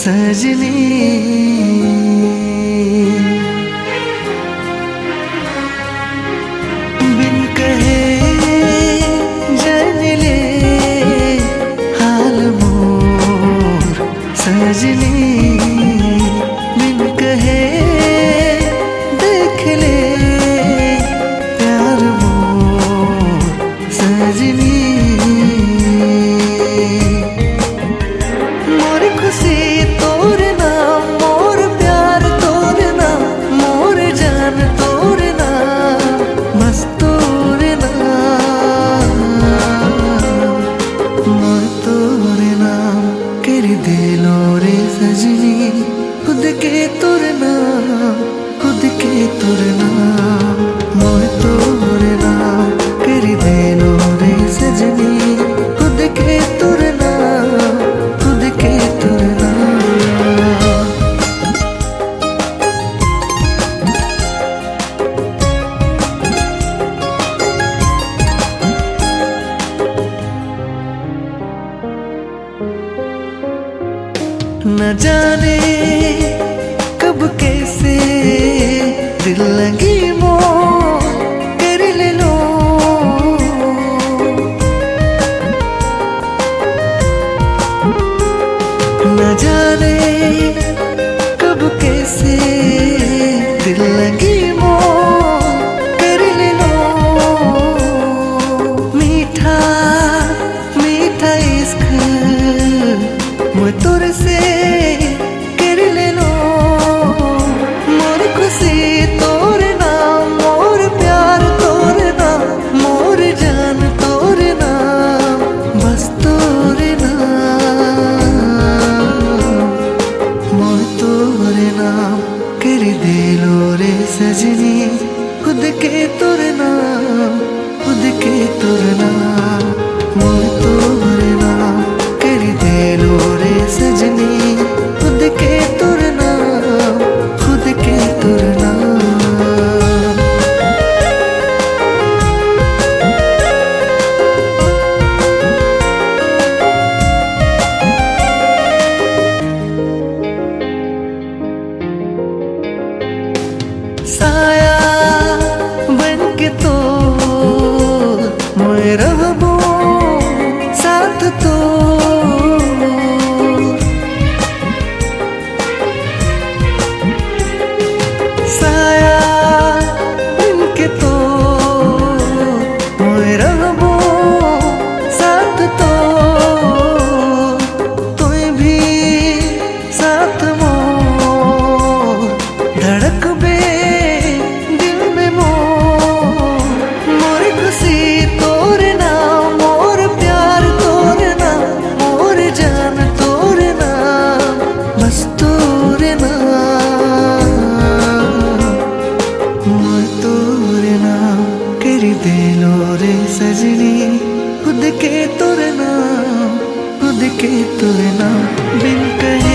सजनी। बिन कहे जान ले हाल मोर सजनी, बिन कहे देख ले प्यार मोर सजनी। मोर खुशी तोर नाम, मोर प्यार तोर नाम, मोर जान तोर नाम, बस तोर नाम। मैं तोर नाम कर दिलो रे सजनी, खुद के तोर नाम, खुद के तोर नाम। मैं तोर नाम कर दिलो रे सजनी, खुद के तोर नाम, खुद के तोर नाम। न जाने कब कैसे दिल लगी मोर कर ले लो। न जाने कब कैसे दिल लगी मोर कर ले लो। मीठा मीठा इश्क मैं तुर से कर ले लो। मोर खुशी तोर नाम, मोर प्यार तोर नाम, मोर जान तोर नाम, बस तोर नाम। मैं तोर नाम कर दिलो रे सजनी, खुद के तोर नाम, खुद के तोर नाम। मैं तोर नाम कर दिलो रे सजनी, खुद के तोर नाम, खुद के तोर नाम। साया बन के तो मैं रहबो साथ तो। साया बन के तो मैं रहबो साथ तो। तुई भी साथ मोर धड़कबे दिल में मोर। मोर खुशी तोर नाम, मोर प्यार तोर नाम, मोर जान तोर नाम, बस तोर नाम। मैं तोर नाम कर दिलो रे सजनी, खुद के तोर नाम, खुद के तोर नाम। बिन कहे